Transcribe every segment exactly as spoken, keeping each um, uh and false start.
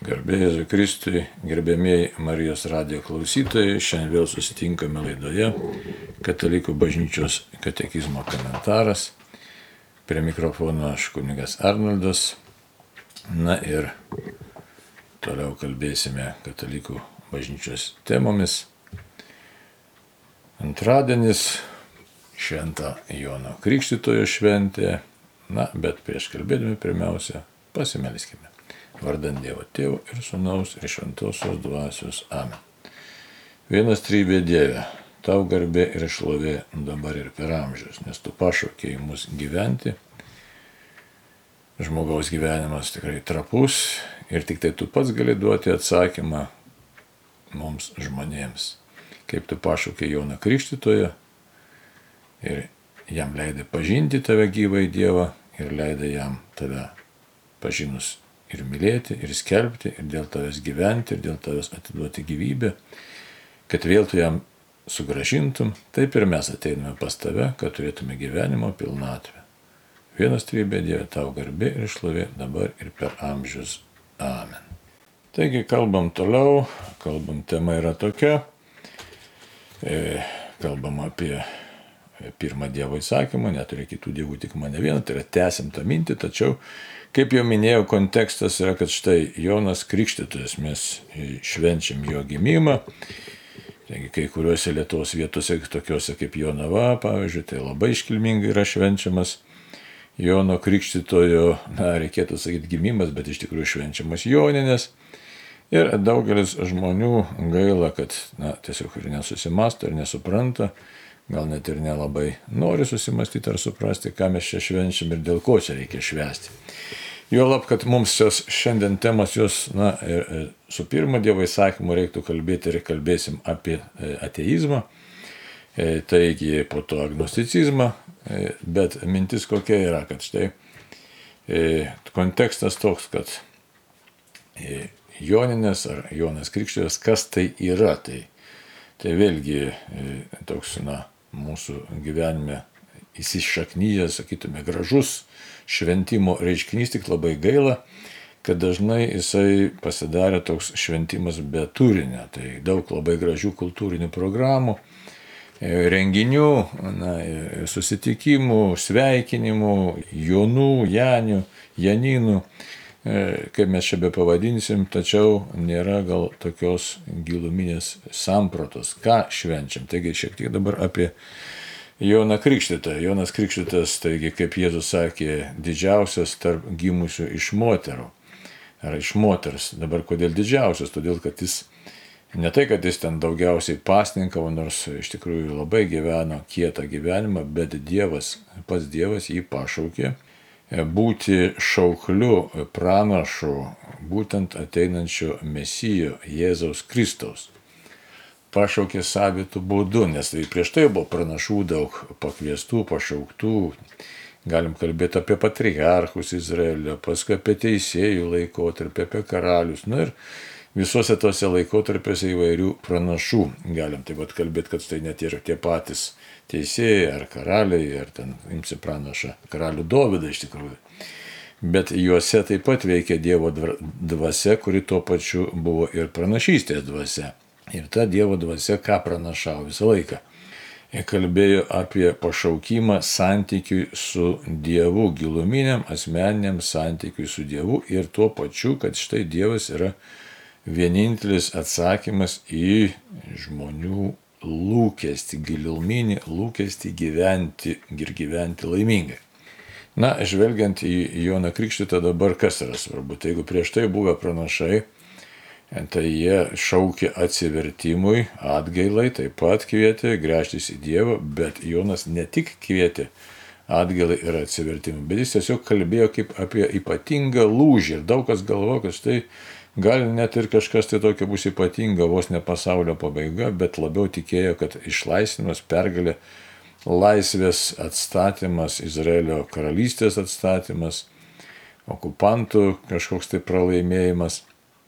Garbė Jėzui Kristui, gerbėmieji Marijos radijo klausytojai, šiandien vėl susitinkame laidoje Katalikų bažnyčios katekizmo komentaras. Prie mikrofono aš kunigas Arnoldas. Na ir toliau kalbėsime Katalikų bažnyčios temomis. Antradienis, Švento Jono Krikštytojo šventė. Na, bet prieš kalbėdami pirmiausia pasimelskime. Vardant Dievo Tėvo ir Sūnaus ir Šventosios Dvasios. Amen. Vienas trybė Dieve, tau garbė ir šlovė dabar ir per amžius, nes tu pašaukei mus gyventi. Žmogaus gyvenimas tikrai trapus ir tik tai tu pats gali duoti atsakymą mums žmonėms. Kaip tu pašaukei Joną Krikštytoją ir jam leidai pažinti tave gyvąjį Dievą ir leidai jam tave pažinus ir mylėti, ir skelbti, ir dėl tavęs gyventi, ir dėl tavęs atiduoti gyvybę, kad vėl tu jam sugrąžintum, taip ir mes ateiname pas tave, kad turėtume gyvenimo pilnatvę. Vienas trybė Dieve, tau garbė ir šlovė dabar ir per amžius. Amen. Taigi kalbam toliau, kalbam, tema yra tokia, e, kalbam apie pirmą Dievo įsakymą, neturi kitų dievų, tik mane vieną, tai yra tęsim tą mintį, tačiau kaip jau minėjau, kontekstas yra, kad štai Jonas Krikštytojas, mes švenčiam jo gimimą. Taigi, kai kuriuose Lietuvos vietose, tokiuose kaip Jonava, pavyzdžiui, tai labai iškilmingai yra švenčiamas Jono Krikštytojo, na, reikėtų sakyti gimimas, bet iš tikrųjų švenčiamas Joninės. Ir daugelis žmonių gaila, kad, na, tiesiog ir nesusimąsto ir nesupranta, gal net ir nelabai nori susimastyti ar suprasti, ką mes čia švenčiam ir dėl ko čia reikia švęsti. Juolab, kad mums šios šiandien temos jos, na, ir su pirmo Dievo įsakymu reiktų kalbėti ir kalbėsim apie ateizmą, taigi po to agnosticizmą, bet mintis kokia yra, kad štai kontekstas toks, kad Joninės ar Jonas Krikštytojas, kas tai yra, tai, tai vėlgi toks, na, mūsų gyvenime įsišaknyjęs, sakytume, gražus šventimo reiškinys, tik labai gaila, kad dažnai jisai pasidarė toks šventimas be turinio. Tai daug labai gražių kultūrinių programų, renginių, na, susitikimų, sveikinimų, Jonų, Janių, Janinų, kaip mes čia be pavadinsim, tačiau nėra gal tokios giluminės sampratos, ką švenčiam. Taigi šiek tiek dabar apie Joną Krikštytoją. Jonas Krikštytojas, taigi, kaip Jėzus sakė, didžiausias tarp gimusių iš moterų. Ar iš moters. Dabar kodėl didžiausias? Todėl, kad jis, ne tai, kad jis ten daugiausiai pasninkavo, nors iš tikrųjų labai gyveno kietą gyvenimą, bet Dievas, pats Dievas jį pašaukė būti šaukliu, pranašu, būtent ateinančio Mesijo, Jėzaus Kristaus. Pašaukė savitų būdų, nes tai prieš tai buvo pranašų daug pakviestų, pašauktų. Galim kalbėti apie patriarchus Izraelio, paskui apie teisėjų laikotarpį, apie karalius. Na ir visuose tose laikotarpiuose įvairių pranašų. Galim taip pat kalbėti, kad tai net yra tie patys teisėjai ar karaliai, ar ten imsi pranašą karalių Dovydą iš tikrųjų. Bet juose taip pat veikia Dievo dvasia, kuri tuo pačiu buvo ir pranašystės dvasia. Ir ta Dievo dvasia ką pranašavo visą laiką? Jie kalbėjo apie pašaukimą santykiui su Dievu, giluminiam asmeniniam santykiui su Dievu ir tuo pačiu, kad štai Dievas yra vienintelis atsakymas į žmonių lūkestį, giluminį lūkestį gyventi ir gyventi laimingai. Na, žvelgiant į Joną Krikštytoją dabar kas yra svarbu? Tai jeigu prieš tai buvę pranašai, tai jie šaukė atsivertimui, atgailai, taip pat kvietė gręžtis į Dievą, bet Jonas ne tik kvietė atgailai ir atsivertimui, bet jis tiesiog kalbėjo kaip apie ypatingą lūžį ir daug kas galvoja, kad štai gali net ir kažkas tai tokio bus ypatinga, vos ne pasaulio pabaiga, bet labiau tikėjo, kad išlaisvinimas, pergalė, laisvės atstatymas, Izraelio karalystės atstatymas, okupantų kažkoks tai pralaimėjimas.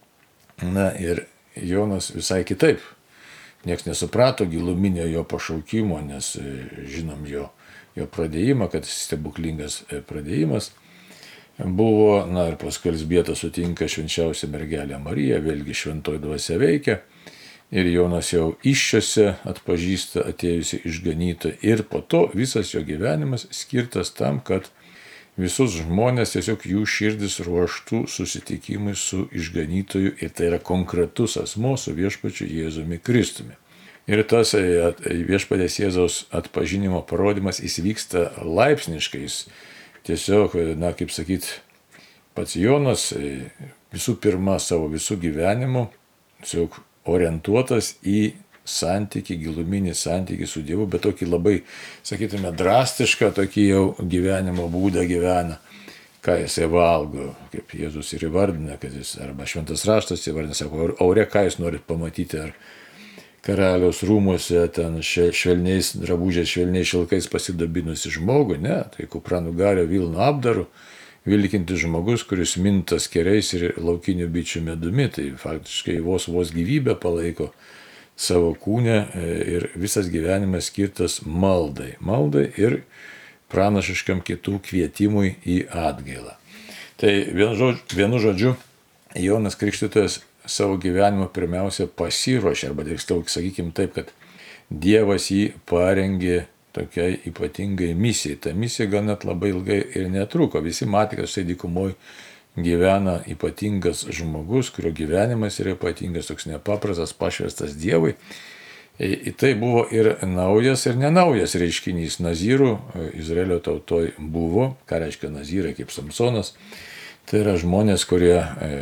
Na ir Jonas visai kitaip. Niekas nesuprato giluminio jo pašaukimo, nes žinom jo, jo pradėjimą, kad stebuklingas pradėjimas. buvo, na ir paskui Elzbieta sutinka švenčiausią mergelę Mariją, vėlgi šventoji dvasia veikia. Ir Jonas jau iššiose atpažįsta atėjusi išganytoją. Ir po to visas jo gyvenimas skirtas tam, kad visus žmonės tiesiog jų širdis ruoštų susitikimui su išganytoju. Ir tai yra konkretus asmo su viešpačiu Jėzumi Kristumi. Ir tas viešpatės Jėzaus atpažinimo parodimas jis vyksta laipsniškais. Tiesiog, na kaip sakyt, pats Jonas visų pirma savo visų gyvenimu tiesiog orientuotas į santykį, giluminį santykį su Dievu, bet tokį labai, sakytume, drastišką tokį jau gyvenimo būdą gyvena, ką jisai valgo, kaip Jėzus ir įvardina, kad jis, arba šventas raštas įvardina, sako, aure, ką jūs norit pamatyti, ar karaliaus rūmuose ten švelniais drabužiais, švelniais šilkais pasidabinusi žmogų, ne, tai kupranugario Vilno apdaru, vilkintis žmogus, kuris mintas keriais ir laukinių bičių medumi, tai faktiškai vos vos gyvybę palaiko savo kūne ir visas gyvenimas skirtas maldai. Maldai ir pranašiškam kitų kvietimui į atgailą. Tai vienu žodžiu, vienu žodžiu Jonas Krikštytojas savo gyvenimą pirmiausia pasiruošė, arba tiksliau sakykime taip, kad Dievas jį parengė tokiai ypatingai misijai. Ta misija gal net labai ilgai ir netruko. Visi matė, kad štai dykumoje gyvena ypatingas žmogus, kurio gyvenimas yra ypatingas, toks nepaprastas, pašvestas Dievui. Į tai buvo ir naujas, ir nenaujas reiškinys. Nazyrų Izraelio tautoj buvo, ką reiškia nazyrai, kaip Samsonas. Tai yra žmonės, kurie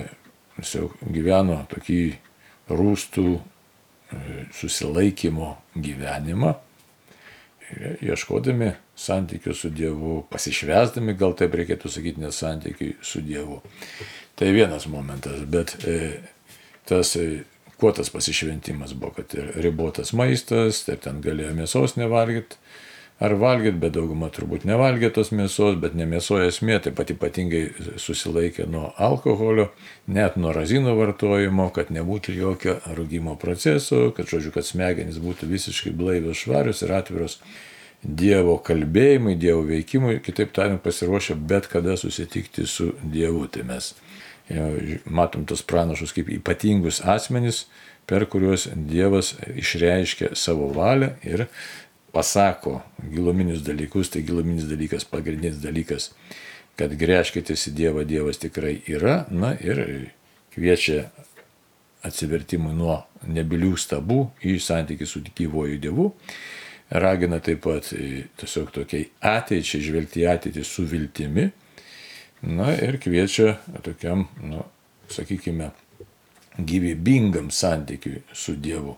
gyveno tokį rūstų susilaikymo gyvenimą, ieškodami santykių su Dievu, pasišvęsdami, gal taip reikėtų sakyti, nes santykiai su Dievu. Tai vienas momentas, bet tas, kuo tas pasišventimas buvo, kad ir ribotas maistas, tai ten galėjo mėsos nevalgyti, ar valgyti, bet dauguma turbūt nevalgė tos mėsos, bet ne mėsoje esmė, taip pat ypatingai susilaikė nuo alkoholio, net nuo razino vartojimo, kad nebūtų jokio rūgimo proceso, kad, žodžiu, kad smegenys būtų visiškai blaivios, švarios ir atviros Dievo kalbėjimui, Dievo veikimui, kitaip tariant, pasiruošę bet kada susitikti su Dievu. Tai mes matom tos pranašus kaip ypatingus asmenys, per kuriuos Dievas išreiškia savo valią ir pasako giluminius dalykus. Tai giluminis dalykas, pagrindinis dalykas, kad gręžkitės į Dievą, Dievas tikrai yra, na ir kviečia atsivertimui nuo nebylių stabų į santykį su gyvuoju Dievu, ragina taip pat tiesiog tokiai ateičiai, žvelgti į ateitį su viltimi, na ir kviečia tokiam, nu, sakykime, gyvybingam santykiui su Dievu.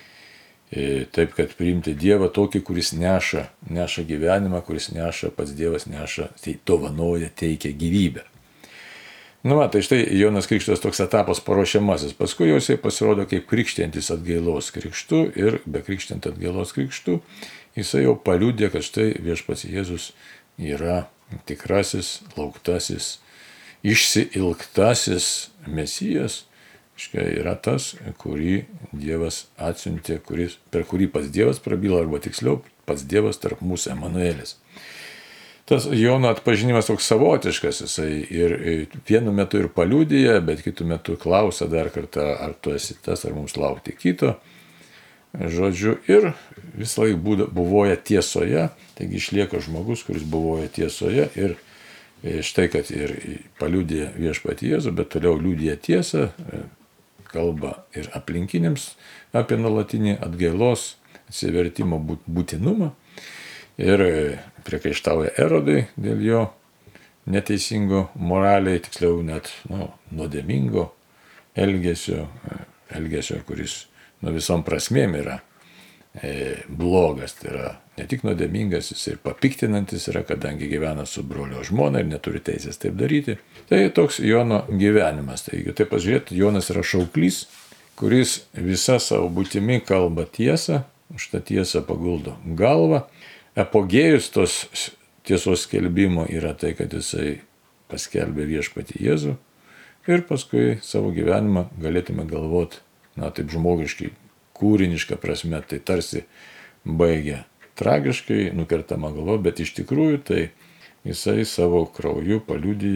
Taip, kad priimti Dievą tokį, kuris neša, neša gyvenimą, kuris neša, pats Dievas neša, tai dovanoja, teikia gyvybę. Nu, va, tai štai Jonas Krikštytojas toks etapas paruošiamasis. Paskui jau jisai pasirodo kaip krikštiantis atgailos krikštu ir be krikštiant atgailos krikštu jisai jau paliudė, kad štai viešpats Jėzus yra tikrasis, lauktasis, išsiilgtasis Mesijas. Yra tas, kurį Dievas atsiuntė, kuris, per kurį pats Dievas prabyla, arba tiksliau, pats Dievas tarp mūsų, Emanuelis. Tas Jono atpažinimas toks savotiškas, jisai ir vienu metu ir paliudija, bet kitu metu klausia dar kartą, ar tu esi tas, ar mums laukti kito. Žodžiu, ir vis laik buvoja tiesoje, taigi išlieka žmogus, kuris buvoja tiesoje ir štai, kad ir paliudija viešpatį Jėzų, bet toliau liudija tiesą, kalba ir aplinkiniams apie nuolatinį atgailos atsivertimo būtinumą ir priekaištauja Erodui dėl jo neteisingo moraliai, tiksliau net nu, nuodėmingo elgesio, elgesio, kuris nu, visom prasmėm yra e, blogas, tai yra ne tik nuodėmingas, jis ir papiktinantis yra, kadangi gyvena su brolio žmona ir neturi teisės taip daryti. Tai toks Jono gyvenimas. Taigi, taip pažiūrėti, Jonas yra šauklys, kuris visa savo būtimi kalba tiesą, už tą tiesą paguldo galvą. Apogėjus tos tiesos skelbimo yra tai, kad jisai paskelbė viešpatį Jėzų ir paskui savo gyvenimą galėtume galvoti, na taip žmogiškai, kūriniška prasme, tai tarsi baigia tragiškai, nukertama galva, bet iš tikrųjų tai jisai savo krauju paliudija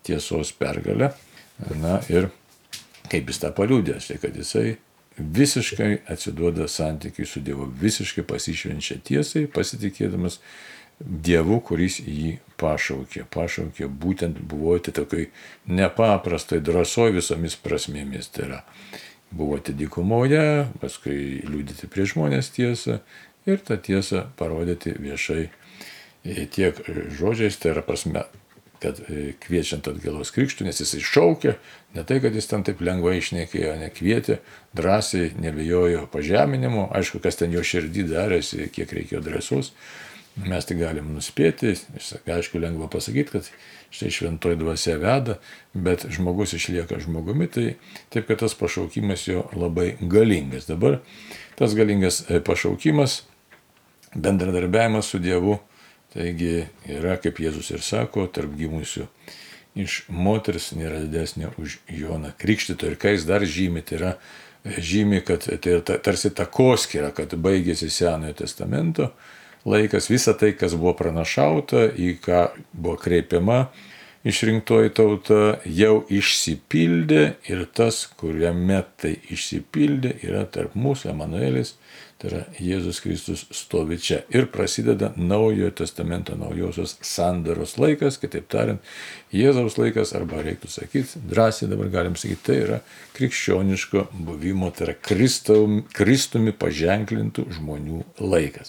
tiesos pergalę. Na ir kaip jis tą paliudės, tai kad jisai visiškai atsiduoda santykiui su Dievu, visiškai pasišvenčia tiesai, pasitikėdamas Dievu, kuris jį pašaukė. Pašaukė būtent buvote tokiai nepaprastai drąsoj visomis prasmėmis. Tai yra, buvote dykumoje, paskui liudyti prieš žmonės tiesą ir tą tiesą parodyti viešai tiek žodžiais, tai yra prasme, kad kviečiant atgailos krikštų, nes jis iššaukė, ne tai, kad jis ten taip lengvai išnekėjo, nekvietė, drąsiai nebijojo pažeminimo, aišku, kas ten jo širdį darėsi, kiek reikėjo drąsos, mes tai galim nuspėti, aišku, lengva pasakyti, kad štai šventoji dvasia veda, bet žmogus išlieka žmogumi, tai taip, kad tas pašaukimas jo labai galingas. Dabar tas galingas pašaukimas, bendradarbiavimas su Dievu, taigi yra, kaip Jėzus ir sako, tarp gimusių iš moters nėra didesnė už Joną Krikštytoją. Ir ką jis dar žymi, tai yra žymi, kad tai yra tarsi takoskyra, kad baigėsi Senojo testamento laikas, visa tai, kas buvo pranašauta, į ką buvo kreipiama išrinktoji tauta, jau išsipildė ir tas, kuriame tai išsipildė, yra tarp mūsų Emanuelis, tai yra Jėzus Kristus stovi čia. Ir prasideda Naujojo testamento naujosios sandaros laikas, kitaip tariant, Jėzaus laikas, arba reiktų sakyti, drąsiai dabar galim sakyti, tai yra krikščioniško buvimo, tai yra Kristumi, Kristumi paženklintų žmonių laikas.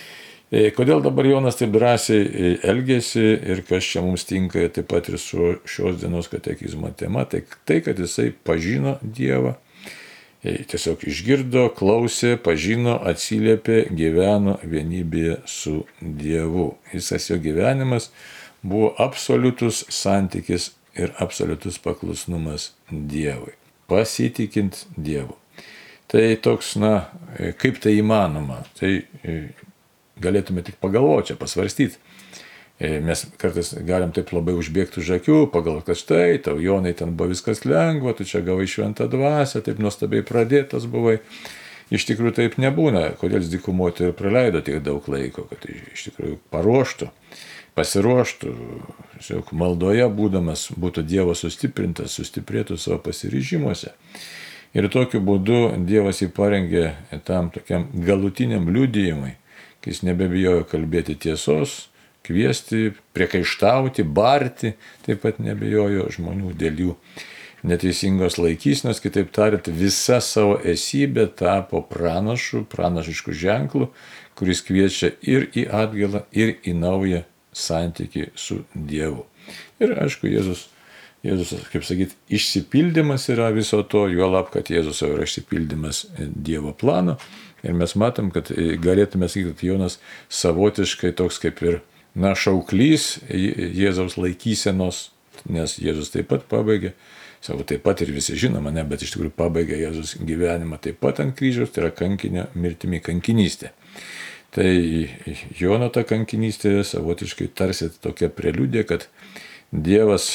Kodėl dabar Jonas taip drąsiai elgėsi ir kas čia mums tinka taip pat ir su šios dienos katekizmo tema, tai tai, kad jisai pažino Dievą, tiesiog išgirdo, klausė, pažino, atsiliepė, gyveno vienybėje su Dievu. Visas jo gyvenimas buvo absoliutus santykis ir absoliutus paklusnumas Dievui, pasitikint Dievu. Tai toks, na, kaip tai įmanoma, tai galėtume tik pagalvoti, čia pasvarstyti. Mes kartais galim taip labai užbėgti už akių, pagalvoti, kad štai, tau Jonai ten buvo viskas lengva, tu čia gavai šventą dvasią, taip nuostabiai pradėtas buvai. Iš tikrųjų taip nebūna, kodėl jis dykumoje ir praleido tiek daug laiko, kad iš tikrųjų paruoštų, pasiruoštų, tiesiog maldoje būdamas būtų Dievo sustiprintas, sustiprėtų savo pasiryžimuose. Ir tokiu būdu Dievas jį parengė tam tokiam galutiniam liudijimui, kai jis nebebijojo kalbėti tiesos, kviesti, priekaištauti, barti, taip pat nebijojo žmonių dėl jų neteisingos laikysnos, kitaip tariant, visa savo esybė tapo pranašu, pranašišku ženklu, kuris kviečia ir į atgailą, ir į naują santykį su Dievu. Ir aišku, Jėzus, Jėzus, kaip sakyti, išsipildymas yra viso to, juolab, kad Jėzus jau yra išsipildymas Dievo plano. Ir mes matom, kad galėtume sakyti, kad Jonas savotiškai toks kaip ir, na, šauklys Jėzaus laikysenos, nes Jėzus taip pat pabaigė, savo taip pat ir visi žinoma, ne, bet iš tikrųjų pabaigė Jėzus gyvenimą taip pat ant kryžiaus, tai yra kankinio mirtimi kankinystė. Tai Jono ta kankinystė savotiškai tarsi tokia preliudė, kad Dievas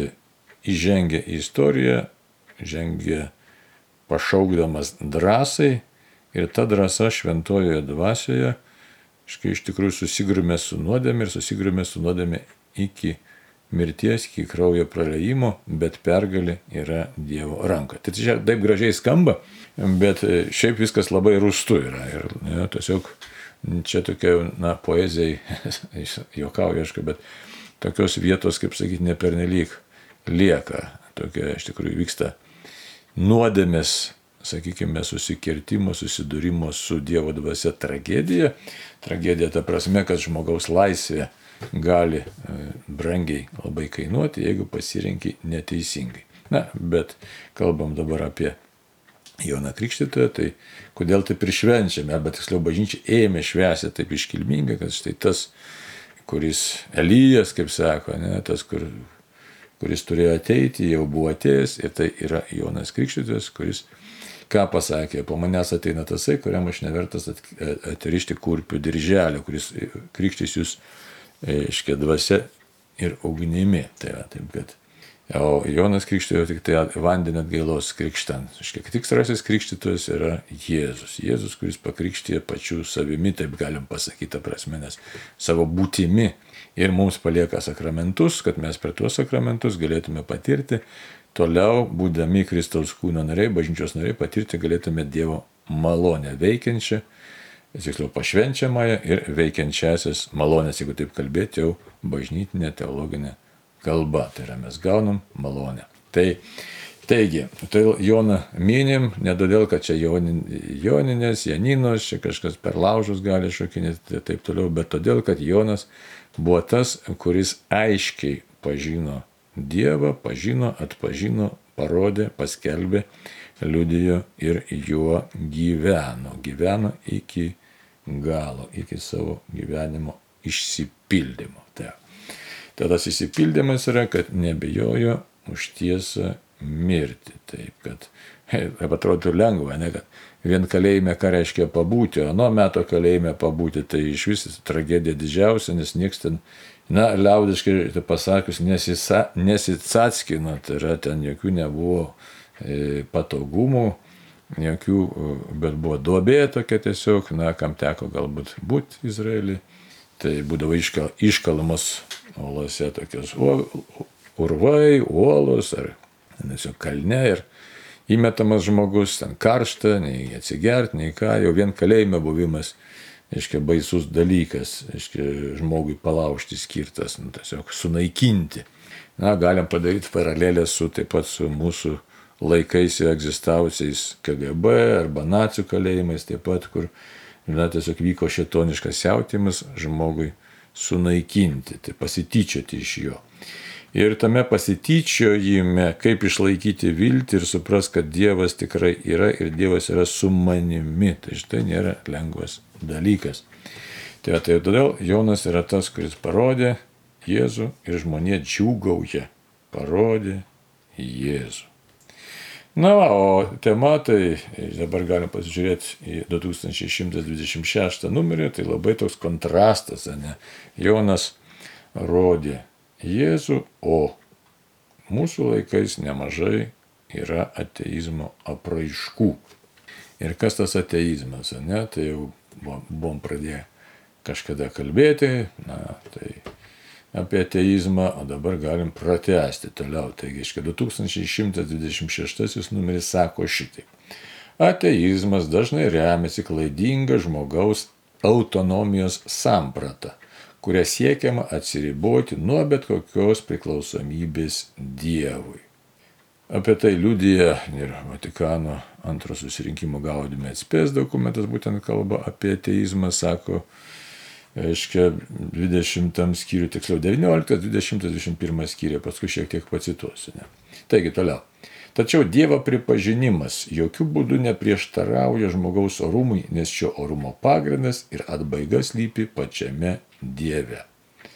įžengė į istoriją, žengė pašaukdamas drąsai, ir ta drąsa šventojoje dvasioje, škai iš tikrųjų susigrumė su nuodėme ir susigrumė su nuodėme iki mirties, iki kraujo praleimo, bet pergalė yra Dievo ranka. Tai čia taip gražiai skamba, bet šiaip viskas labai rūstu yra. Ir ne, tiesiog čia tokia, na, poezijai, juokauju, aišku, bet tokios vietos, kaip sakyti, nepernelyg lieka. Tokia iš tikrųjų vyksta nuodėmės, sakykime, susikirtimo, susidūrimo su Dievo dvasia tragedija. Tragedija ta prasme, kad žmogaus laisvė gali brangiai labai kainuoti, jeigu pasirenki neteisingai. Na, bet kalbam dabar apie Joną Krikštytoją, tai kodėl taip ir švenčiame, arba tiksliau bažnyčia ėmė švęsti taip iškilmingai, kad štai tas, kuris Elijas, kaip sako, ne, tas, kur, kuris turėjo ateiti, jau buvo atėjęs, ir tai yra Jonas Krikštytojas, kuris ką pasakė, po manęs ateina tasai, kuriam aš nevertas atrišti kurpių dirželio, kuris krikštys jūs, iškia, dvasia ir ugnimi. Tai yra taip, kad O Jonas krikštijo tik tai vandenį atgailos krikštant. Iškiek tikrasis krikštytojas yra Jėzus. Jėzus, kuris pakrikštijo pačiu savimi, taip galim pasakyti, prasme, nes savo būtimi ir mums palieka sakramentus, kad mes per tuos sakramentus galėtume patirti, toliau, būdami Kristaus kūno nariai, bažnyčios nariai, patirti galėtume Dievo malonę veikiančią, tiksliau pašvenčiamąją ir veikiančiasias malonės, jeigu taip kalbėti, jau bažnytinė, teologinė kalba. Tai yra mes gaunam malonę. Tai, taigi, tai Joną minim, ne todėl, kad čia jonin, joninės, janinos, čia kažkas per laužus gali šokinėti ir taip toliau, bet todėl, kad Jonas buvo tas, kuris aiškiai pažino Dievą, pažino, atpažino, parodė, paskelbė, liudijo ir juo gyveno. Gyveno iki galo, iki savo gyvenimo išsipildymo. Tai, tai tas išsipildymas yra, kad nebijojo už tiesą mirti. Taip, kad, taip atrodo lengva, ne, kad vien kalėjime ką reiškia pabūti, o nuo meto kalėjime pabūti, tai iš vis tragedija didžiausia, nes nieks ten, na, liaudiškai tai pasakius, nesisa, nesicackino, tai yra ten jokių nebuvo e, patogumų, jokių, bet buvo duobė tokia tiesiog, na, kam teko galbūt būti Izraelį, tai būdavo iškal, iškalamos uolose tokios urvai, uolos ar tiesiog kalne ir įmetamas žmogus, ten karšta, nei atsigerti, nei ką, jau vien kalėjime buvimas, aiškiai, baisus dalykas, aiškiai, žmogui palaužti skirtas, nu, tiesiog sunaikinti. Na, galim padaryti paralelę su taip pat su mūsų laikais jau egzistavusiais K G B arba nacių kalėjimais, taip pat, kur, na, tiesiog vyko šėtoniškas siautimas žmogui sunaikinti, tai pasityčioti iš jo. Ir tame pasityčiojime, kaip išlaikyti viltį ir supras, kad Dievas tikrai yra ir Dievas yra su manimi. Tai štai nėra lengvas dalykas. Tai, tai todėl Jonas yra tas, kuris parodė Jėzų ir žmonė džiūgauja. Parodė Jėzų. Na, o tema, tai dabar galim pasižiūrėti į du tūkstančiai šimtas dvidešimt šeštą numerį, tai labai toks kontrastas, ne? Jonas rodė Jėzų, o mūsų laikais nemažai yra ateizmo apraiškų. Ir kas tas ateizmas, ne? Tai jau buvom pradėję kažkada kalbėti, na, tai apie ateizmą, o dabar galim pratęsti toliau. Taigi, du tūkstančiai šimtas dvidešimt šeštasis numeris sako šitaip. Ateizmas dažnai remiasi klaidinga žmogaus autonomijos samprata, kuria siekiama atsiriboti nuo bet kokios priklausomybės Dievui. Apie tai liudija ir Vatikano antro susirinkimo Gaudium et Spes dokumentas, būtent kalba apie ateizmą, sako, aiškia, dvidešimtam skyriui, tiksliau devynioliktas, dvidešimtas, dvidešimt pirmas skyriui, paskui šiek tiek pacituosiu. Ne? Taigi, toliau. Tačiau Dievo pripažinimas jokių būdų neprieštarauja žmogaus orumui, nes šio orumo pagrindas ir atbaiga slypi pačiame Dieve.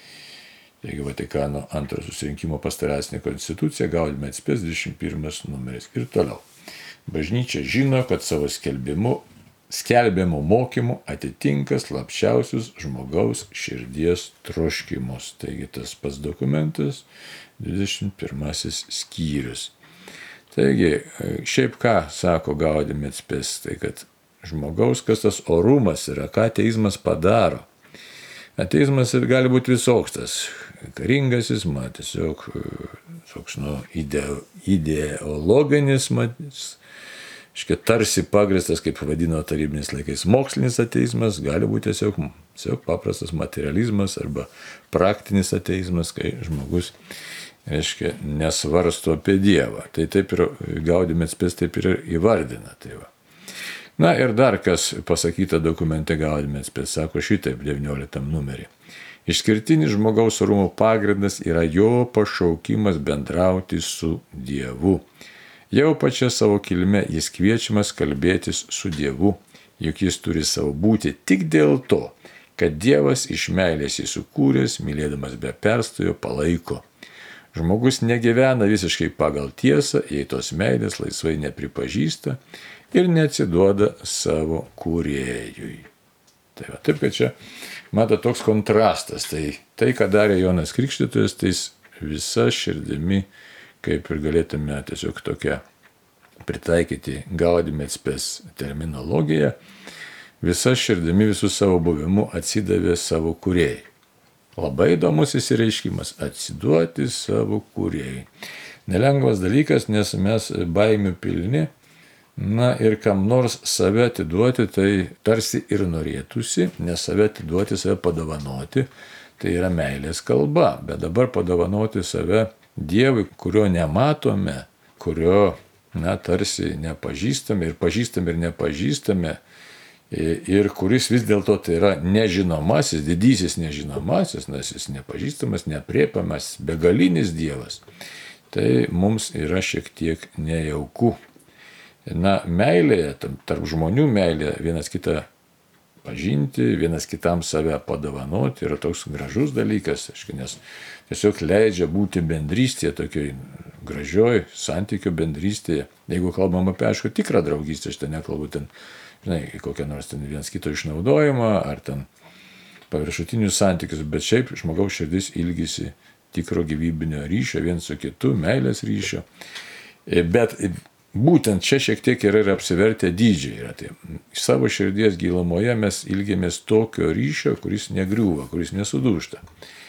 Taigi, Vatikano antro susirinkimo pastoracinė konstitucija, Gaudium et Spes, dvidešimt pirmas numeris. Ir toliau. Bažnyčia žino, kad savo skelbimu skelbiamų mokymų atitinka slapčiausius žmogaus širdies troškimus. Taigi tas pats dokumentas, dvidešimt pirmasis skyrius. Taigi, šiaip ką sako Gaudium et Spes, tai kad žmogaus, kas tas orumas yra, ką ateizmas padaro. Ateizmas gali būti visoks tas karingasis, man tiesiog toks, nu, ide, ideologinis, matis, tarsi pagristas, kaip vadino tarybiniais laikais, mokslinis ateizmas, gali būti tiesiog, tiesiog paprastas materializmas arba praktinis ateizmas, kai žmogus, reiškia, nesvarsto apie Dievą. Tai taip ir Gaudium et Spes taip ir įvardina. Tai va. Na ir dar kas pasakyta dokumente Gaudium et Spes, sako šitaip devynioliktam numerį. Išskirtinis žmogaus orumo pagrindas yra jo pašaukimas bendrauti su Dievu. Jau pačia savo kilme jis kviečiamas kalbėtis su Dievu, juk jis turi savo būti tik dėl to, kad Dievas iš meilės jį sukūręs, mylėdamas be perstojo, palaiko. Žmogus negyvena visiškai pagal tiesą, jei tos meilės laisvai nepripažįsta ir neatsiduoda savo kūrėjui. Tai va, taip, kad čia, mato, toks kontrastas. Tai, tai ką darė Jonas Krikštytojas, tai jis visa širdimi kaip ir galėtume tiesiog tokią pritaikyti Gaudium et Spes terminologiją, visa širdimi, visų savo buvimu atsidavė savo kūrėjai. Labai įdomus įsireiškimas – atsiduoti savo kūrėjai. Nelengvas dalykas, nes mes baimių pilni, na ir kam nors save atiduoti, tai tarsi ir norėtųsi, nes save atiduoti, save padovanoti, tai yra meilės kalba, bet dabar padovanoti save Dievui, kurio nematome, kurio, na, tarsi nepažįstame ir pažįstame ir nepažįstame, ir kuris vis dėlto tai yra nežinomasis, didysis nežinomasis, nes jis nepažįstamas, nepriepiamas, begalinis Dievas, tai mums yra šiek tiek nejauku. Na, meilėje, tarp žmonių meilė, vienas kitą pažinti, vienas kitam save padovanoti yra toks gražus dalykas, nes tiesiog leidžia būti bendrystėje, tokioj gražioj santykių bendrystėje. Jeigu kalbam apie, aišku, tikrą draugystę, aš ten nekalbu ten, žinai, kokią nors ten vienas kito išnaudojimą ar ten paviršutinius santykius, bet šiaip žmogaus širdis ilgisi tikro gyvybinio ryšio, viens su kitu, meilės ryšio. Bet būtent čia šiek tiek yra ir apsivertę dydžiai. Yra. Tai savo širdies gilumoje mes ilgėmės tokio ryšio, kuris negriūva, kuris nesudūžta.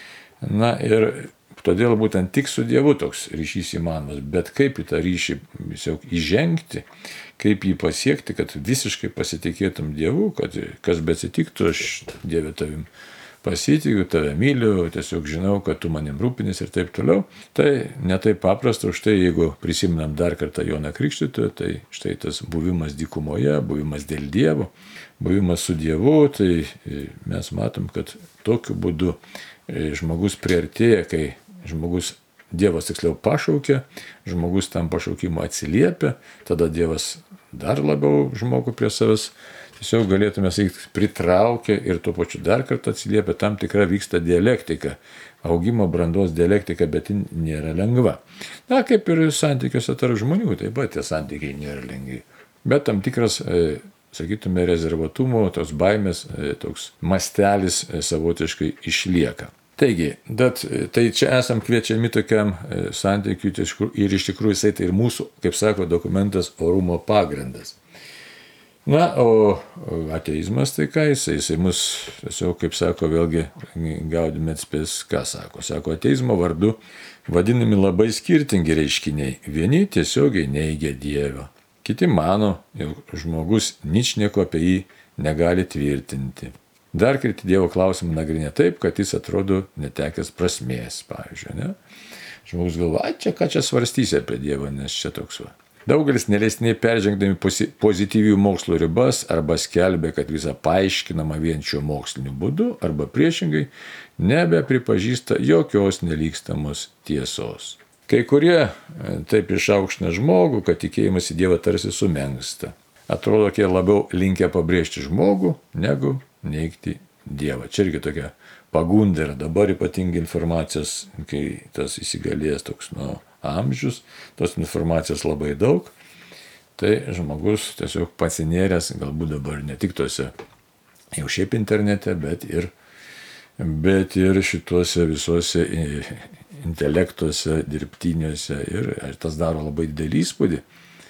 Na ir todėl būtent tik su Dievu toks ryšys įmanomas, bet kaip į tą ryšį tiesiog įžengti, kaip jį pasiekti, kad visiškai pasitikėtum Dievu, kad kas beatsitiktų, aš Dieve tavim pasitikiu, tave myliu, tiesiog žinau, kad tu manim rūpinis ir taip toliau. Tai netai paprasta, už tai jeigu prisiminam dar kartą Joną Krikštytoją, tai štai tas buvimas dykumoje, buvimas dėl Dievo, buvimas su Dievu, tai mes matom, kad tokiu būdu žmogus priartėja, kai žmogus, Dievas tiksliau pašaukia, žmogus tam pašaukimu atsiliepia, tada Dievas dar labiau žmogų prie savęs tiesiog galėtume sakyti, pritraukia ir tuo pačiu dar kartą atsiliepia, tam tikra vyksta dialektika, augimo brandos dialektika, bet ji nėra lengva. Na, kaip ir santykiuose tarp žmonių, taip pat tie santykiai nėra lengvi. Bet tam tikras, sakytume, rezervatumo, tos baimės, toks mastelis savotiškai išlieka. Taigi, bet, tai čia esam kviečiami tokiam santykiui ir iš tikrųjų jisai tai ir mūsų, kaip sako dokumentas, orumo pagrindas. Na, o ateizmas tai ką jisai, jisai mus, tiesiog, kaip sako, vėlgi Gaudium et Spes, ką sako? Sako, ateizmo vardu vadinami labai skirtingi reiškiniai. Vieni tiesiogiai neigia Dievą, kiti mano, jog žmogus ničnieko apie jį negali tvirtinti. Dar kiti Dievo klausimą nagrinėja taip, kad jis atrodo netekęs prasmės, pavyzdžiui, ne? Žmogus galvoja, čia ką čia svarstysi apie Dievą, nes čia toks va. Daugelis neleistinai peržengdami pozityvių mokslo ribas arba skelbia, kad visą paaiškinama vien šiuo moksliniu būdu, arba priešingai nebepripažįsta jokios nelygstamos tiesos. Kai kurie taip išaukština žmogų, kad tikėjimas į Dievą tarsi sumenksta. Atrodo, kad jie labiau linkę pabrėžti žmogų, negu neigti Dievą. Čia irgi tokia pagunda yra dabar ypatingai informacijos, kai tas įsigalėjęs toks nuo amžius, tos informacijos labai daug, tai žmogus tiesiog pasinėręs, galbūt dabar ne tik tose jau šiaip internete, bet ir, bet ir šituose visuose intelektuose, dirbtiniuose ir tas daro labai didelį įspūdį,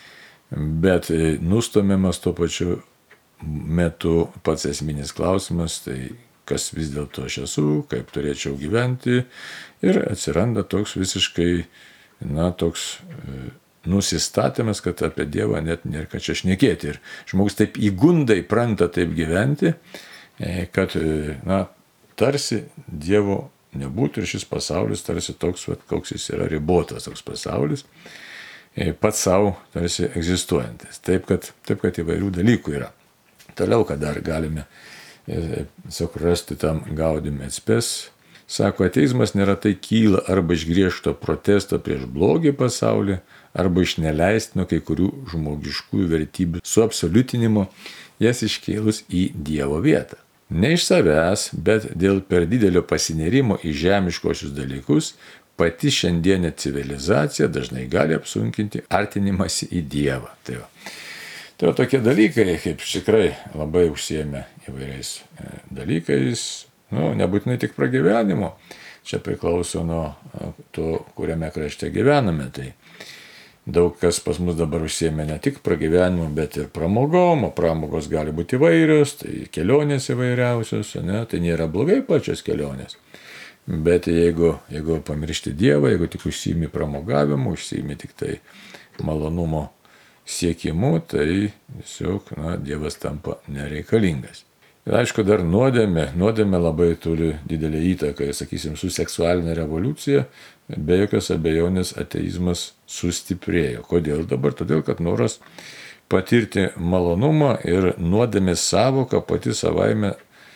bet nustumiamas tuo pačiu metu pats esminis klausimas, tai kas vis dėlto aš esu, kaip turėčiau gyventi ir atsiranda toks visiškai na, toks e, nusistatymas, kad apie Dievą net nėra ką čia šnekėti. Ir žmogus taip įgundai pranta taip gyventi, e, kad, e, na, tarsi Dievo nebūtų ir šis pasaulis tarsi toks, vat, koks jis yra ribotas toks pasaulis, e, pats savo tarsi egzistuojantis. Taip, kad, taip, kad įvairių dalykų yra. Toliau, kad dar galime e, tiesiog rasti tam Gaudium et Spes, sako, ateizmas nėra tai kyla arba iš griežto protesto prieš blogį pasaulį, arba iš neleistino kai kurių žmogiškųjų vertybių suabsoliutinimo, jas iškėlus į Dievo vietą. Ne iš savęs, bet dėl per didelio pasinėrimo į žemiškosius dalykus, pati šiandienė civilizacija dažnai gali apsunkinti artinimąsi į Dievą. Tai va. Tai va tokie dalykai, kaip tikrai labai užsiėmė įvairiais dalykais, nu, nebūtinai tik pragyvenimo. čia priklauso nuo to, kuriame krašte gyvename. Tai daug kas pas mus dabar užsiėmė ne tik pragyvenimu, bet ir pramogom, o pramogos gali būti įvairios, tai kelionės įvairiausios, ne? Tai nėra blogai pačios kelionės. Bet jeigu, jeigu pamiršti Dievą, jeigu tik užsiimi pramogavimu, užsiimi tik tai malonumo siekimu, tai tiesiog na, Dievas tampa nereikalingas. Ir aišku, dar nuodėmė, nuodėmė labai turi didelį įtaką, sakysim, su seksualinė revoliucija, be jokios abejonės ateizmas sustiprėjo. Kodėl dabar? Todėl, kad noras patirti malonumą ir nuodėmės savoka pati savaime,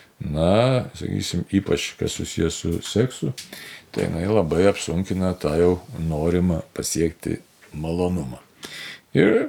na, sakysim, ypač kas susijęs su seksu, tai jinai labai apsunkina tą jau norimą pasiekti malonumą. Ir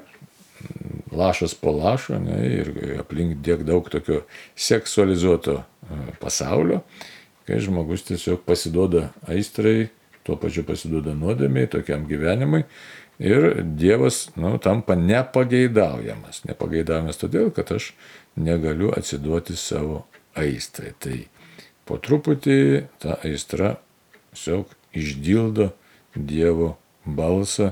lašas po lašo, ne, ir aplink tiek daug tokio seksualizuoto pasaulio, kai žmogus tiesiog pasiduoda aistrai, tuo pačiu pasiduoda nuodėmei, tokiam gyvenimui, ir Dievas, nu, tampa nepageidaujamas. Nepageidaujamas todėl, kad aš negaliu atsiduoti savo aistrai. Tai po truputį ta aistra tiesiog išdildo Dievo balsą,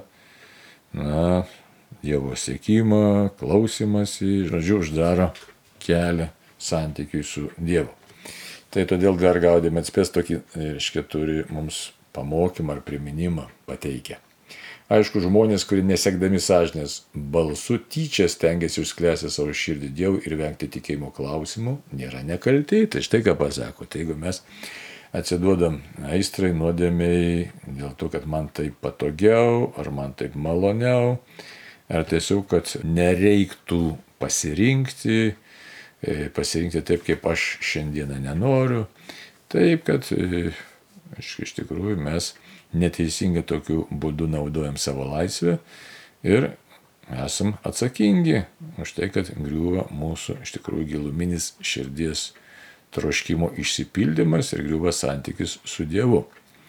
na, Dievo siekimą, klausimąsi, žodžiu, uždaro kelią santykiui su Dievu. Tai todėl dar Gaudėm et Spes tokį, reiškia, turi mums pamokymą ar priminimą pateikę. Aišku, žmonės, kurie nesekdami sąžinės balsu tyčia stengiasi užsklęsti savo širdį Dievui ir vengti tikėjimo klausimų, nėra nekalti. Tai štai ką pasako. Tai jeigu mes atsiduodam aistrai, nuodėmei, dėl to, kad man taip patogiau, ar man taip maloniau, ar tiesiog, kad nereiktų pasirinkti, pasirinkti taip, kaip aš šiandieną nenoriu, taip, kad iš tikrųjų mes neteisingai tokiu būdu naudojam savo laisvę ir esam atsakingi už tai, kad griūva mūsų iš tikrųjų giluminis širdies troškimo išsipildymas ir griūva santykis su Dievu.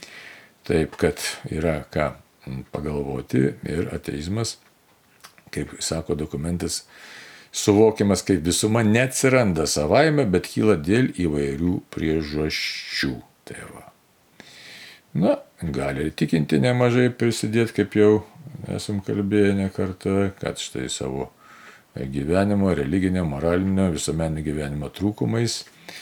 Taip, kad yra ką pagalvoti ir ateizmas, kaip sako dokumentas, suvokiamas kaip visuma neatsiranda savaime, bet kyla dėl įvairių priežasčių. Tai va. Na, gali tikinti nemažai prisidėti, kaip jau esam kalbėję ne kartą, kad štai savo gyvenimo, religinio, moralinio, visuomeninio gyvenimo trūkumais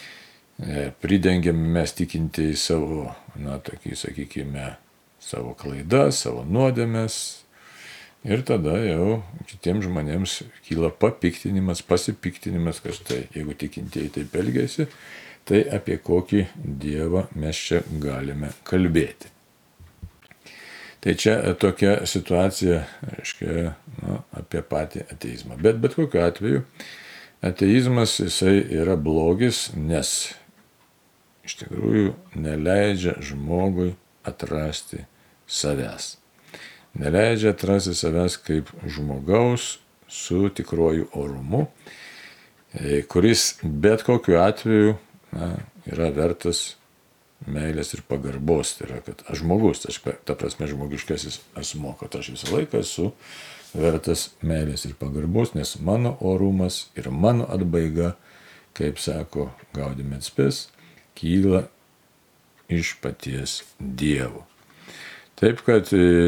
pridengiam mes tikintieji savo, na, tokį, sakykime, savo klaidas, savo nuodėmes. Ir tada jau kitiems žmonėms kyla papiktinimas, pasipiktinimas, kad štai, jeigu tikintieji taip elgiasi, tai apie kokį Dievą mes čia galime kalbėti. Tai čia tokia situacija, reiškia, nu, apie patį ateizmą. Bet bet kokiu atveju ateizmas jisai yra blogis, nes iš tikrųjų neleidžia žmogui atrasti savęs. Neleidžia atrasti savęs kaip žmogaus su tikruoju orumu, kuris bet kokiu atveju na, yra vertas meilės ir pagarbos. Tai yra, kad aš žmogus, aš, ta prasme žmogiškasis asmo, kad aš visą laiką esu vertas meilės ir pagarbos, nes mano orumas ir mano atbaiga, kaip sako Gaudėm et Spes, kyla iš paties Dievo. Taip, kad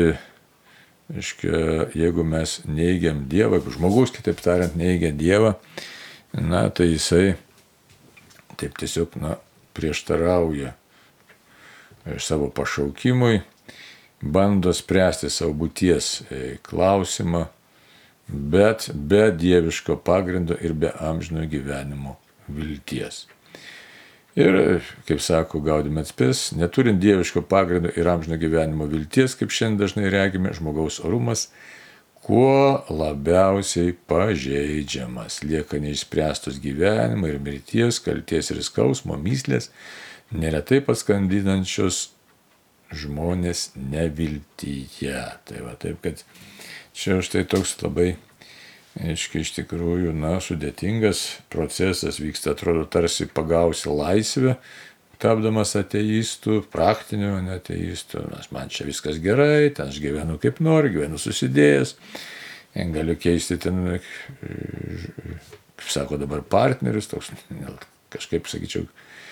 Iškia, jeigu mes neigiam Dievą, jeigu žmogus, kitaip tariant, neigia Dievą, na, tai jisai taip tiesiog, na, prieštarauja savo pašaukimui, bando spręsti savo būties klausimą, bet be dieviško pagrindo ir be amžino gyvenimo vilties. Ir, kaip sako Gaudėm et Spes, neturint dieviško pagrindo ir amžino gyvenimo vilties, kaip šiandien dažnai regime, žmogaus orumas kuo labiausiai pažeidžiamas. Lieka neišspręstos gyvenimo ir mirties, kalties ir skausmo myslės, neretai paskandinančios žmonės neviltyje. Tai va, taip, kad čia štai toks labai Aiškiai, iš tikrųjų, na, sudėtingas procesas vyksta, atrodo, tarsi pagausi laisvę, tapdamas ateistų, praktiniu ateistų, nes man čia viskas gerai, ten aš gyvenu kaip noriu, gyvenu susidėjęs, galiu keisti ten, kaip sako dabar, partnerius, toks, kažkaip, sakyčiau,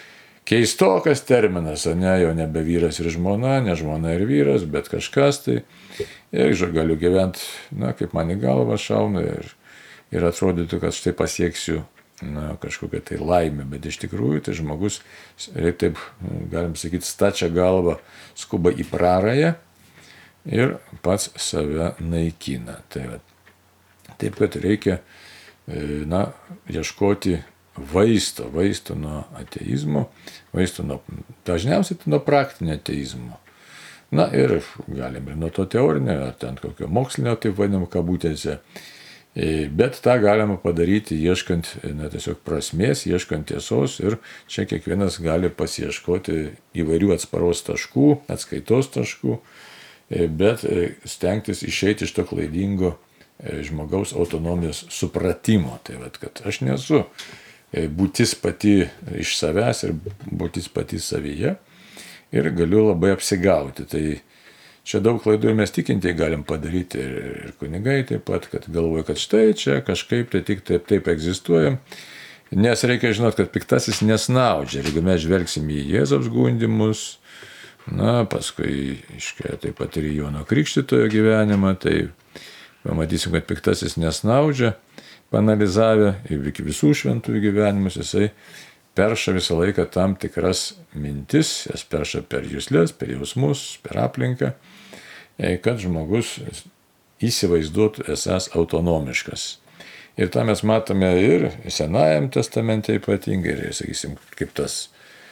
keistokas terminas, ne, jau nebe vyras ir žmona, ne žmona ir vyras, bet kažkas tai. Ir galiu gyventi, na, kaip man į galvą šauna ir, ir atrodytų, kad štai pasieksiu, na, kažkokią tai laimę, bet iš tikrųjų tai žmogus, taip galim sakyti, stačia galva skuba į prarąją ir pats save naikina. Tai, taip, kad reikia, na, ieškoti vaisto, vaisto nuo ateizmo, vaisto nuo, dažniausiai tai nuo praktinio ateizmo. Na ir galim ir nuo to teorinio, ar ten kokio mokslinio, taip vadinam, kabutėse. Bet tą galima padaryti ieškant, na, tiesiog prasmės, ieškant tiesos ir čia kiekvienas gali pasieškoti įvairių atsparos taškų, atskaitos taškų, bet stengtis išeiti iš to klaidingo žmogaus autonomijos supratimo. Tai vad, kad aš nesu būtis pati iš savęs ir būtis pati savyje. Ir galiu labai apsigauti. Tai čia daug klaidų ir mes tikintieji galim padaryti ir, ir kunigai taip pat, kad galvoja, kad štai čia kažkaip tai tik taip, taip egzistuojam. Nes reikia žinot, kad piktasis nesnaudžia. Ir jeigu mes žvelgsim į Jėzaus gundymus, na, paskui iškia taip pat ir Jono Krikštytojo gyvenimą, tai pamatysim, kad piktasis nesnaudžia. Panalizavę visų šventųjų gyvenimus, jisai perša visą laiką tam tikras mintis, jas perša per juslės, per jausmus, per aplinką, kad žmogus įsivaizduotų esąs autonomiškas. Ir tą mes matome ir Senajam testamente ypatingai, ir, sakysim, kaip tas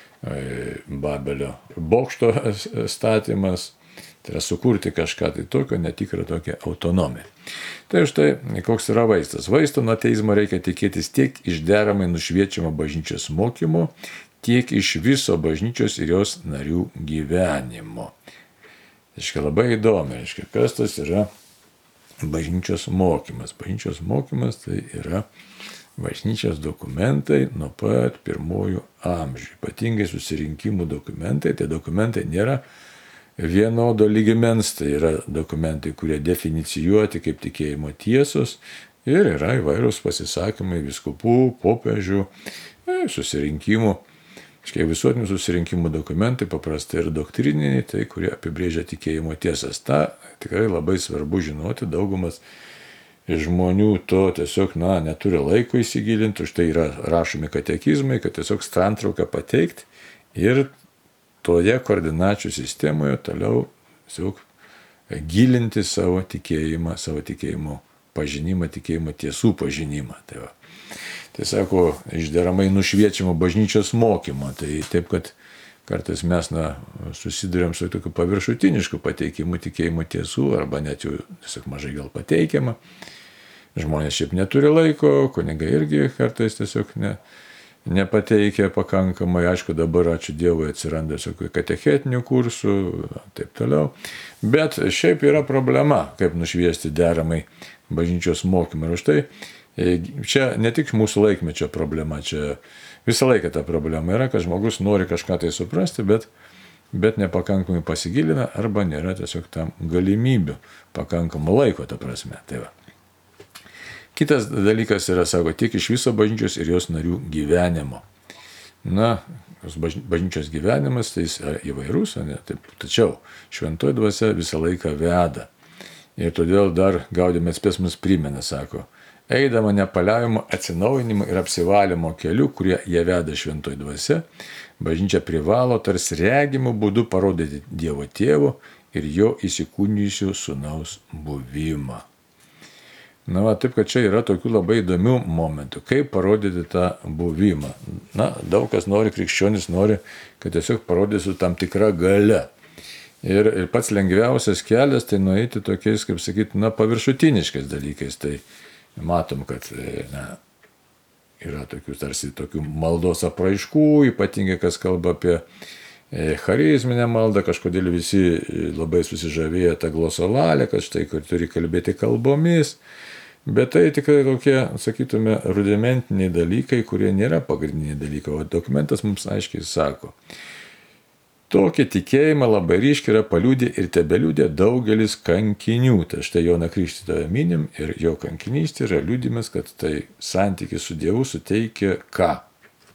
Babelio bokšto statymas, tai yra sukurti kažką tai tokio, netikrą tokią autonomiją. Tai štai, koks yra vaistas. Vaisto nuo ateizmo reikia tikėtis tiek iš deramai nušviečiamo bažnyčios mokymo, tiek iš viso bažnyčios ir jos narių gyvenimo. Iškia labai įdomi, iškia, kas tas yra bažnyčios mokymas. Bažnyčios mokymas tai yra bažnyčios dokumentai nuo pat pirmųjų amžių. Ypatingai susirinkimų dokumentai, tai dokumentai nėra vienodo lygmens, tai yra dokumentai, kurie definicijuoti kaip tikėjimo tiesos ir yra įvairūs pasisakymai vyskupų, popiežių, susirinkimų. Škai visuotinių susirinkimų dokumentai paprastai ir doktrininiai, tai kurie apibrėžia tikėjimo tiesas. Ta tikrai labai svarbu žinoti, daugumas žmonių to tiesiog, na, neturi laiko įsigilinti, už tai yra rašomi katekizmai, kad tiesiog santrauką pateikti ir toje koordinačių sistemoje toliau tiesiog gilinti savo tikėjimą, savo tikėjimo pažinimą, tikėjimo tiesų pažinimą. Tai, va. Tai sako, išderamai nušviečiamo bažnyčios mokymo. Tai taip, kad kartais mes, na, susidurėm su tokiu paviršutinišku pateikimu tikėjimo tiesų, arba net jų tiesiog mažai gal pateikiama. Žmonės šiaip neturi laiko, kunigai irgi kartais tiesiog ne, nepateikia pakankamai. Aišku, dabar, ačiū Dievui, atsiranda visokių katechetinių kursų, taip toliau. Bet šiaip yra problema, kaip nušviesti deramai bažnyčios mokymą. Ir už tai čia ne tik mūsų laikmečio problema, čia visą laiką ta problema yra, kad žmogus nori kažką tai suprasti, bet, bet nepakankamai pasigilina arba nėra tiesiog tam galimybių, pakankamo laiko, ta prasme. Tai va. Kitas dalykas yra, sako, tiek iš viso bažnyčios ir jos narių gyvenimo. Na, bažnyčios gyvenimas tai jis įvairus, ne? Taip, tačiau šventoji dvasia visą laiką veda. Ir todėl dar Gaudėme Spes mus primena, sako, eidama nepaliaujamo atsinaujinimo ir apsivalymo keliu, kurie jie veda šventoji dvasia, bažnyčia privalo tarsi regimų būdų parodyti Dievo Tėvo ir jo įsikūnijusio sūnaus buvimą. Na, va, taip, kad čia yra tokių labai įdomių momentų, kaip parodyti tą buvimą. Na, daug kas nori, krikščionis nori, kad tiesiog parodysiu tam tikrą galią. Ir, ir pats lengviausias kelias tai nueiti tokiais, kaip sakyti, na, paviršutiniškais dalykais. Tai matom, kad na, yra tokių, tarsi tokių maldos apraiškų, ypatingai kas kalba apie charizminę maldą, kažkodėl visi labai susižavėjo tą glosolalę, kad štai, kur turi kalbėti kalbomis. Bet tai tikrai tokie, sakytume, rudimentiniai dalykai, kurie nėra pagrindiniai dalykai, o dokumentas mums aiškiai sako. Tokį tikėjimą labai ryškiai yra paliudę ir tebeliudė daugelis kankinių. Tai štai Joną Krikštytoją minim ir jo kankinystė yra liudimas, kad tai santykis su Dievu suteikia ką?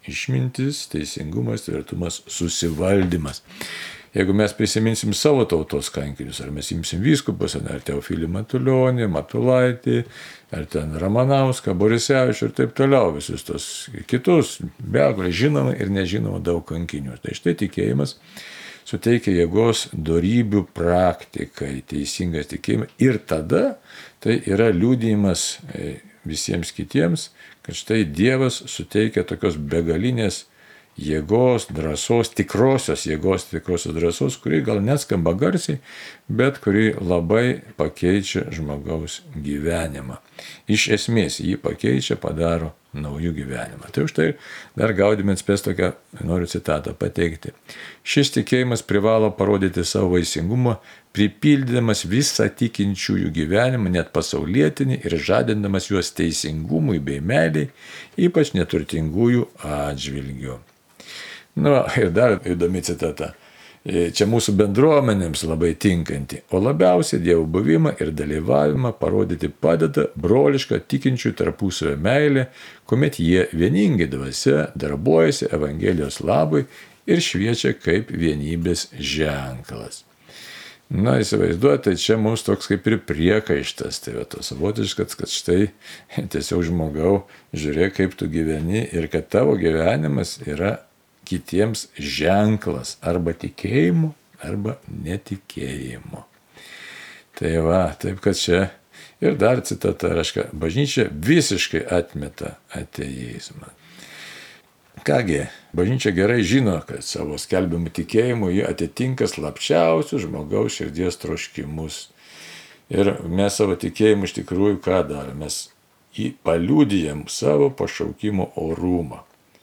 išmintis, teisingumas, tvirtumas, susivaldymas. Jeigu mes prisiminsim savo tautos kankinius, ar mes imsim vyskupus, ar Teofilį Matulionį, Matulaitį, ar ten Ramanauską, Borisevičių ir taip toliau, visus tos kitus, begalę žinoma ir nežinoma daug kankinių. Tai štai tikėjimas suteikia jėgos dorybių praktikai, teisingas tikėjimas. Ir tada tai yra liudijimas visiems kitiems, kad štai Dievas suteikia tokios begalinės jėgos, drąsos, tikrosios jėgos, tikrosios drąsos, kuri gal neskamba garsiai, bet kuri labai pakeičia žmogaus gyvenimą. Iš esmės jį pakeičia, padaro naujų gyvenimą. Tai už tai dar Gaudium et Spes tokią noriu citatą pateikti. Šis tikėjimas privalo parodyti savo vaisingumą, pripildydamas visą tikinčiųjų gyvenimą, net pasaulietinį, ir žadindamas juos teisingumui bei meiliai, ypač neturtingųjų atžvilgių. Nu, ir dar įdomi citata. Čia mūsų bendruomenėms labai tinkanti, o labiausiai Dievo buvimą ir dalyvavimą parodyti padeda broliška tikinčių tarpusavio meilė, kuomet jie vieningai dvasia darbuojasi Evangelijos labui ir šviečia kaip vienybės ženklas. Na, įsivaizduojate, tai čia mums toks kaip ir priekaištas, tai va tos savotiškas, kad štai tiesiog žmogau, žiūrėk, kaip tu gyveni ir kad tavo gyvenimas yra kitiems ženklas arba tikėjimu, arba netikėjimu. Tai va, taip kad čia ir dar citata, reiškia, bažnyčia visiškai atmeta ateizmą. Kągi, bažnyčia gerai žino, kad savo skelbiamų tikėjimu jie atitinka slapčiausius žmogaus širdies troškimus. Ir mes savo tikėjimu iš tikrųjų ką darome? Mes jį paliudijam savo pašaukimo orumą.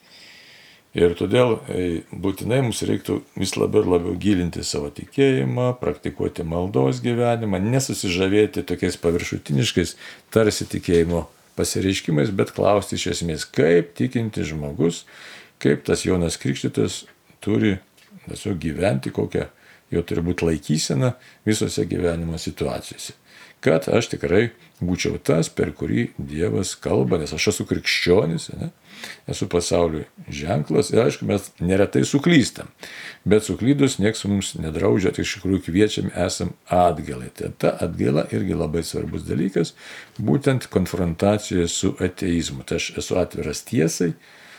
Ir todėl būtinai mums reiktų vis labiau ir labiau gilinti savo tikėjimą, praktikuoti maldos gyvenimą, nesusižavėti tokiais paviršutiniškais tarsi tikėjimo pasireiškimais, bet klausti iš esmės, kaip tikinti žmogus, kaip tas Jonas Krikštytojas turi tiesiog gyventi, kokia jo turi būti laikysena visose gyvenimo situacijose. Kad aš tikrai būčiau tas, per kurį Dievas kalba, nes aš esu krikščionis, ne? Esu pasauliui ženklas ir aišku, mes neretai suklystam, bet suklydus nieks mums nedraudžia, tai iš tikrųjų kviečiam esam atgailai. Tai ta atgaila irgi labai svarbus dalykas, būtent konfrontacijoje su ateizmu. Tai aš esu atviras tiesai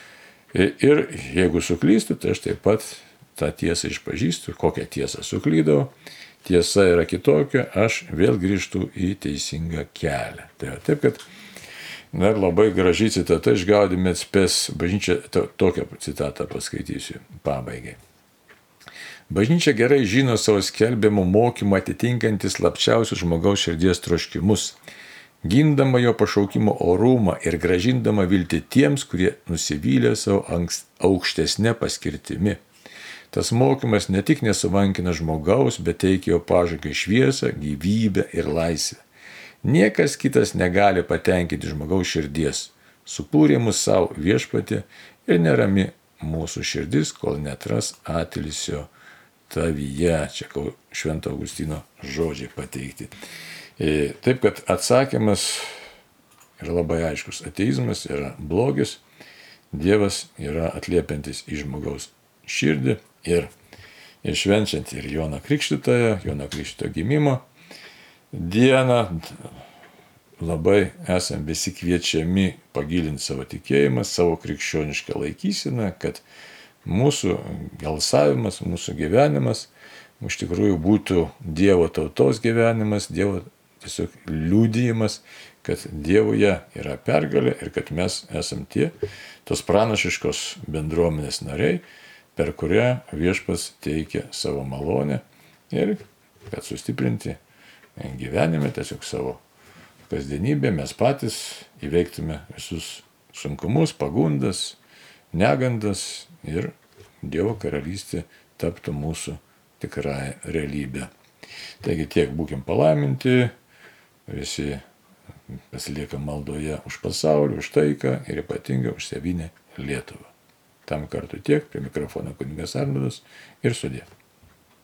ir jeigu suklystu, tai aš taip pat tą tiesą išpažįstu, kokią tiesą suklydau. Tiesa yra kitokia, aš vėl grįžtu į teisingą kelią. Tai taip, kad dar labai graži citata iš Gaudium et Spes, bažnyčia, to, tokią citatą paskaitysiu pabaigai. Bažnyčia gerai žino savo skelbiamų mokymų atitinkantis slapčiausius žmogaus širdies troškimus, gindama jo pašaukimo orumą ir gražindama viltį tiems, kurie nusivylė savo aukštesnė paskirtimi. Tas mokymas ne tik nesuvankina žmogaus, bet teikia jo pažangą šviesą, gyvybę ir laisvę. Niekas kitas negali patenkinti žmogaus širdies. Sukūrė mus savo viešpatį ir nerami mūsų širdis, kol netras atilsio tavyje. Čia Švento Augustino žodžiai pateikti. Taip, kad atsakymas yra labai aiškus. Ateizmas yra blogis, Dievas yra atliepiantis į žmogaus širdį. Ir, ir švenčiant ir Joną Krikštytoją, Jono Krikštytojo gimimo dieną, labai esam visi kviečiami pagilinti savo tikėjimą, savo krikščionišką laikyseną, kad mūsų galsavimas, mūsų gyvenimas iš tikrųjų būtų Dievo tautos gyvenimas, Dievo tiesiog liudijimas, kad Dievuje yra pergalė ir kad mes esam tie, tos pranašiškos bendruomenės nariai, per kurią viešpats teikia savo malonę ir kad sustiprinti gyvenime, tiesiog savo kasdienybę, mes patys įveiktume visus sunkumus, pagundas, negandas ir Dievo karalystė taptų mūsų tikrąją realybę. Taigi tiek būkim palaiminti, visi pasiliekam maldoje už pasaulį, už taiką ir ypatingai už tėvynę Lietuvą. Tam kartu tiek, prie mikrofono kunigas Arnoldas ir sudie.